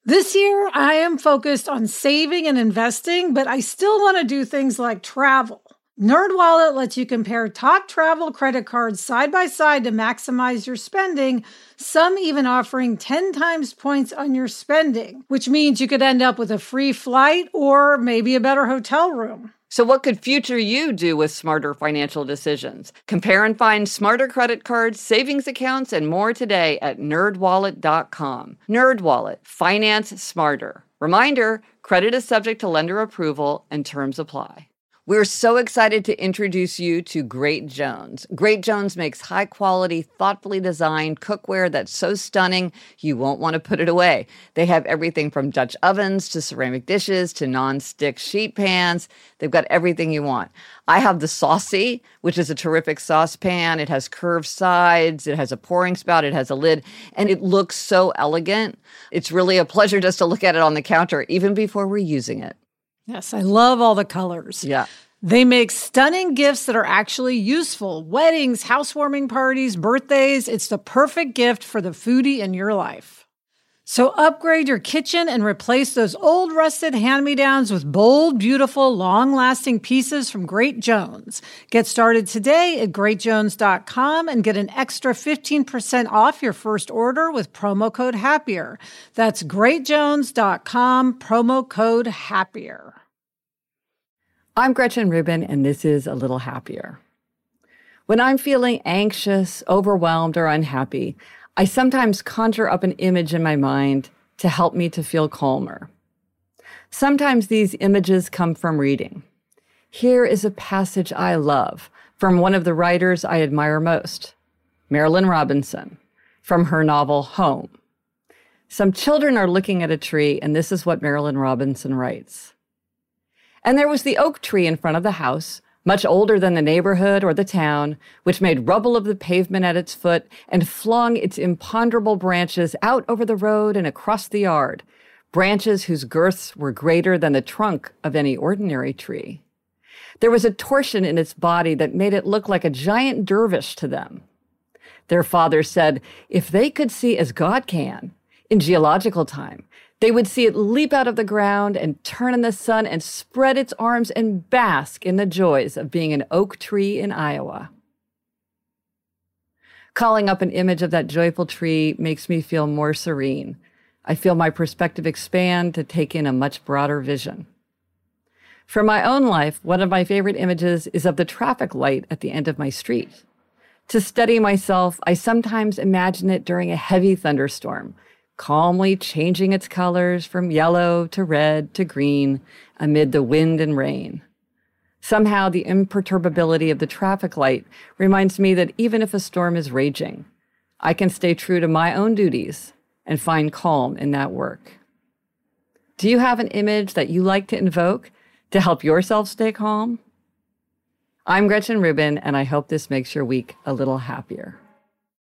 This year, I am focused on saving and investing, but I still want to do things like travel. NerdWallet lets you compare top travel credit cards side by side to maximize your spending, some even offering 10 times points on your spending, which means you could end up with a free flight or maybe a better hotel room. So what could future you do with smarter financial decisions? Compare and find smarter credit cards, savings accounts, and more today at nerdwallet.com. NerdWallet, finance smarter. Reminder, credit is subject to lender approval and terms apply. We're so excited to introduce you to Great Jones. Great Jones makes high-quality, thoughtfully designed cookware that's so stunning you won't want to put it away. They have everything from Dutch ovens to ceramic dishes to non-stick sheet pans. They've got everything you want. I have the Saucy, which is a terrific saucepan. It has curved sides, it has a pouring spout, it has a lid, and it looks so elegant. It's really a pleasure just to look at it on the counter, even before we're using it. Yes, I love all the colors. Yeah. They make stunning gifts that are actually useful. Weddings, housewarming parties, birthdays. It's the perfect gift for the foodie in your life. So upgrade your kitchen and replace those old rusted hand-me-downs with bold, beautiful, long-lasting pieces from Great Jones. Get started today at greatjones.com and get an extra 15% off your first order with promo code HAPPIER. That's greatjones.com, promo code HAPPIER. I'm Gretchen Rubin, and this is A Little Happier. When I'm feeling anxious, overwhelmed, or unhappy, I sometimes conjure up an image in my mind to help me to feel calmer. Sometimes these images come from reading. Here is a passage I love from one of the writers I admire most, Marilynne Robinson, from her novel Home. Some children are looking at a tree, and this is what Marilynne Robinson writes. And there was the oak tree in front of the house, much older than the neighborhood or the town, which made rubble of the pavement at its foot and flung its imponderable branches out over the road and across the yard, branches whose girths were greater than the trunk of any ordinary tree. There was a torsion in its body that made it look like a giant dervish to them. Their father said, if they could see as God can, in geological time, they would see it leap out of the ground and turn in the sun and spread its arms and bask in the joys of being an oak tree in Iowa. Calling up an image of that joyful tree makes me feel more serene. I feel my perspective expand to take in a much broader vision. For my own life, one of my favorite images is of the traffic light at the end of my street. To steady myself, I sometimes imagine it during a heavy thunderstorm, calmly changing its colors from yellow to red to green amid the wind and rain. Somehow, the imperturbability of the traffic light reminds me that even if a storm is raging, I can stay true to my own duties and find calm in that work. Do you have an image that you like to invoke to help yourself stay calm? I'm Gretchen Rubin, and I hope this makes your week a little happier.